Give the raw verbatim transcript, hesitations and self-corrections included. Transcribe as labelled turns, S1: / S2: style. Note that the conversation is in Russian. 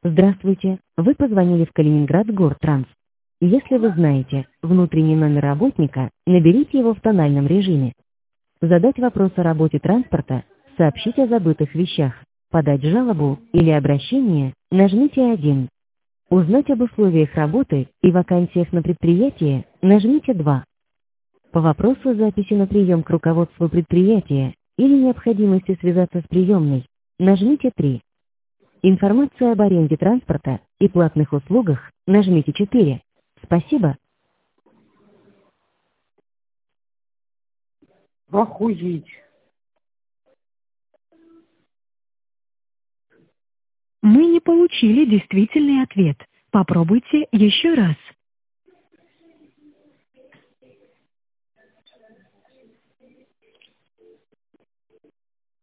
S1: Здравствуйте, вы позвонили в Калининград Гортранс. Если вы знаете внутренний номер работника, наберите его в тональном режиме. Задать вопрос о работе транспорта, сообщить о забытых вещах, подать жалобу или обращение, нажмите один. Узнать об условиях работы и вакансиях на предприятии, нажмите два. По вопросу записи на прием к руководству предприятия или необходимости связаться с приемной, нажмите три. Информация об аренде транспорта и платных услугах, нажмите четыре. Спасибо.
S2: Охуеть.
S3: Мы не получили действительный ответ. Попробуйте еще раз.